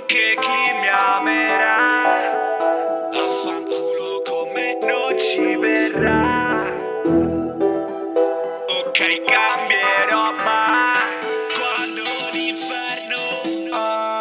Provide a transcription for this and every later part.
Anche chi mi amerà affanculo con me non ci verrà. Ok, cambierò ma quando l'inferno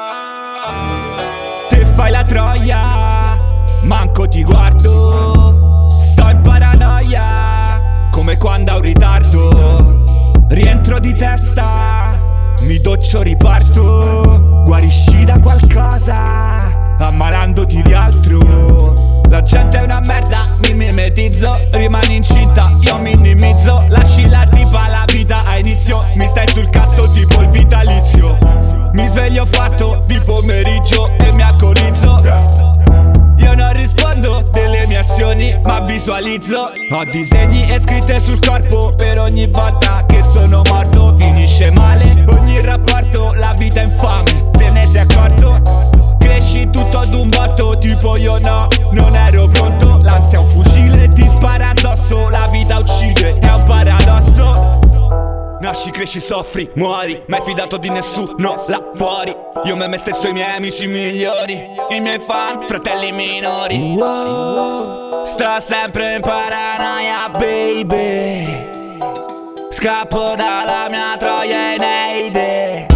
te fai la troia, manco ti guardo. Sto in paranoia come quando ho un ritardo. Rientro di testa, mi doccio, riparto. Guarisci da qualcosa ammalandoti di altro. La gente è una merda, mi mimetizzo. Rimani incinta, io minimizzo. Lasci la tipa, la vita ha inizio. Mi stai sul cazzo tipo il vitalizio. Mi sveglio fatto di pomeriggio e mi alcolizzo. Io non rispondo delle mie azioni, ma visualizzo. Ho disegni e scritte sul corpo. Per ogni volta che sono morto finisce male ogni rapporto. La vita è infame, te ne sei accorto? Cresci tutto ad un botto, tipo io no, non ero pronto. L'ansia è un fucile, ti spara addosso. La vita uccide, è un paradosso. Nasci, cresci, soffri, muori, mai fidato di nessuno là fuori. Io me stesso e i miei amici migliori, i miei fan, fratelli minori. Sto sempre in paranoia, baby. Scappo dalla mia troia Eneide.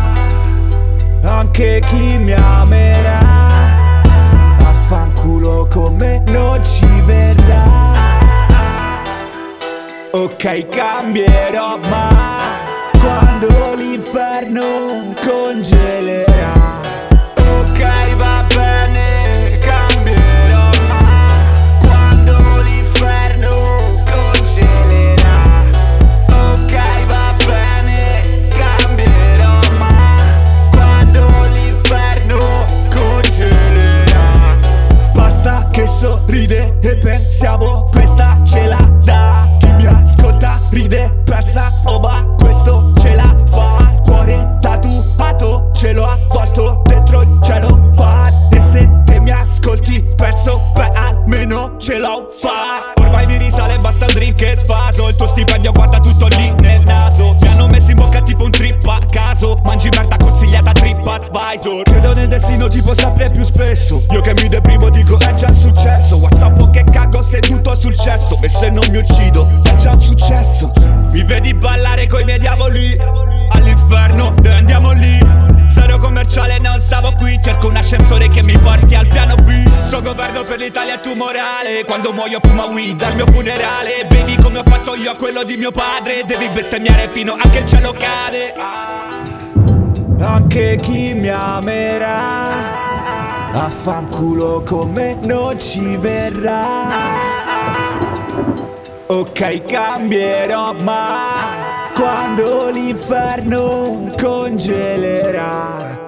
Anche chi mi amerà affanculo con me non ci verrà. Ok, cambierò ma quando l'inferno congelerà. Ok, va bene, cambierò ma quando l'inferno congelerà. Ok, va bene, cambierò ma quando l'inferno congelerà. Basta che sorride e pensiamo questa ce la dà. Ascolta, ride, pensa, ma questo ce la fa. Il cuore tatuato, ce l'ho avvolto dentro il cielo fa. E se te mi ascolti, penso, beh almeno ce l'ho fa. Ormai mi risale, basta un drink e sfaso. Il tuo stipendio guarda tutto lì nel naso. Mi hanno messo in bocca tipo un trip a caso. Mangi merda consigliata TripAdvisor. Credo nel destino tipo sempre più spesso. Io che mi deprimo dico è già successo. WhatsApp che cago seduto sul cesso. E se non mi uccido è già un successo. Mi vedi ballare coi miei diavoli all'inferno e andiamo lì. Zero commerciale, non stavo qui. Cerco un ascensore che mi porti al piano B. Sto governo per l'Italia è tumorale. Quando muoio fuma weed al mio funerale. Bevi come ho fatto io a quello di mio padre. Devi bestemmiare fino a che il cielo cade. Anche chi mi amerà affanculo con me non ci verrà. Ok, cambierò ma quando l'inferno congelerà.